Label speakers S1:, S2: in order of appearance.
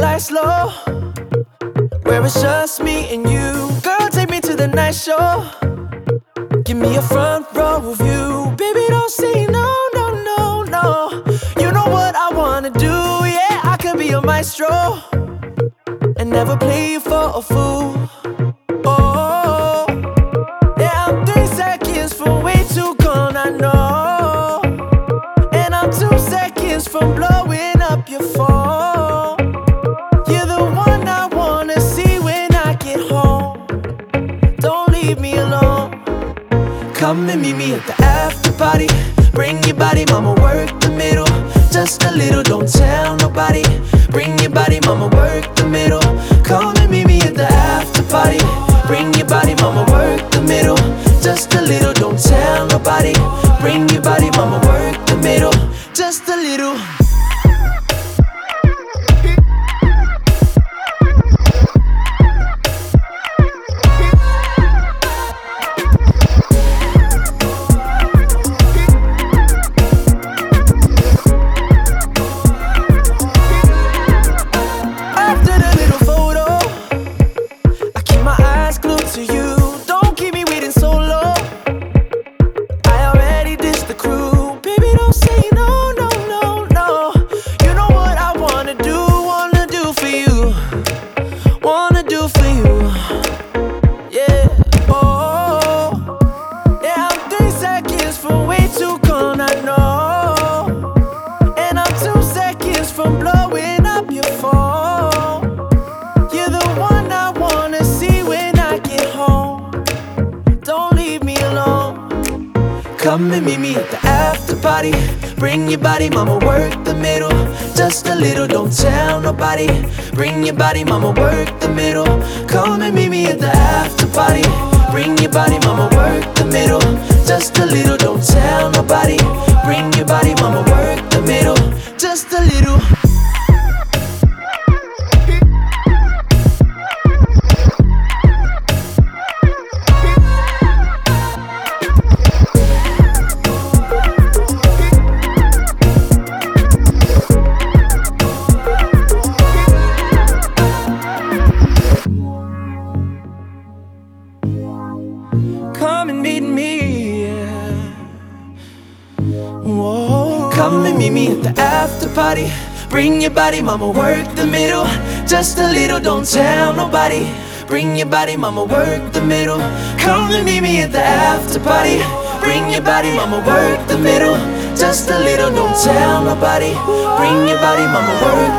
S1: light slow, where it's just me and you. Girl, take me to the night show. Give me a front row view. Baby, don't say no, no, no, no. You know what I wanna do, yeah. I can be a maestro and never play you for a fool. Oh, yeah, I'm 3 seconds from way too gone, I know. And I'm 2 seconds from blowing up your phone. You're the one I wanna see when I get home. Don't leave me alone. Come and meet me at the after party. Bring your body, mama, work the middle. Just a little, don't tell nobody. Bring your body, mama, work the middle. Come and meet me at the after party. Bring your body, mama, work the middle. Just a little, don't tell nobody. Bring your body, mama, work the middle. Just a little. Come and meet me at the after party. Bring your body, mama, work the middle. Just a little, don't tell nobody. Bring your body, mama, work the middle. Come and meet me at the after party. Bring your body, mama, work the middle. Just a little, don't tell nobody. Bring your body, mama, work the middle. Just a little. Come and meet me, yeah. Whoa. Come and meet me at the after party. Bring your body, mama, work the middle. Just a little, don't tell nobody. Bring your body, mama, work the middle. Come and meet me at the after party. Bring your body, mama, work the middle. Just a little, don't tell nobody. Bring your body, mama, work